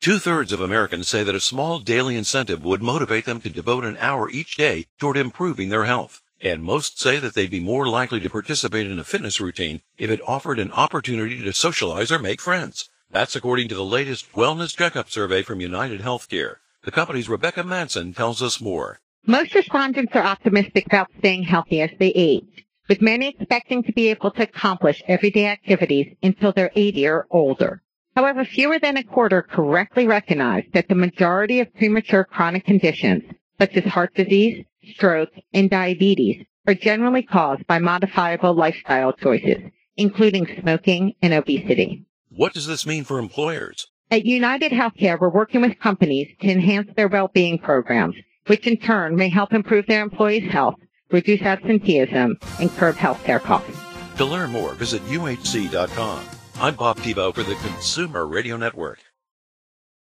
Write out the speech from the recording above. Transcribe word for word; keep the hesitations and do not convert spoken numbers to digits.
Two-thirds of Americans say that a small daily incentive would motivate them to devote an hour each day toward improving their health. And most say that they'd be more likely to participate in a fitness routine if it offered an opportunity to socialize or make friends. That's according to the latest wellness checkup survey from United Healthcare. The company's Rebecca Manson tells us more. Most respondents are optimistic about staying healthy as they age, with many expecting to be able to accomplish everyday activities until they're eighty or older. However, fewer than a quarter correctly recognize that the majority of premature chronic conditions, such as heart disease, stroke, and diabetes, are generally caused by modifiable lifestyle choices, including smoking and obesity. What does this mean for employers? At United Healthcare, we're working with companies to enhance their well-being programs, which in turn may help improve their employees' health, reduce absenteeism, and curb healthcare costs. To learn more, visit U H C dot com. I'm Bob Tebow for the Consumer Radio Network.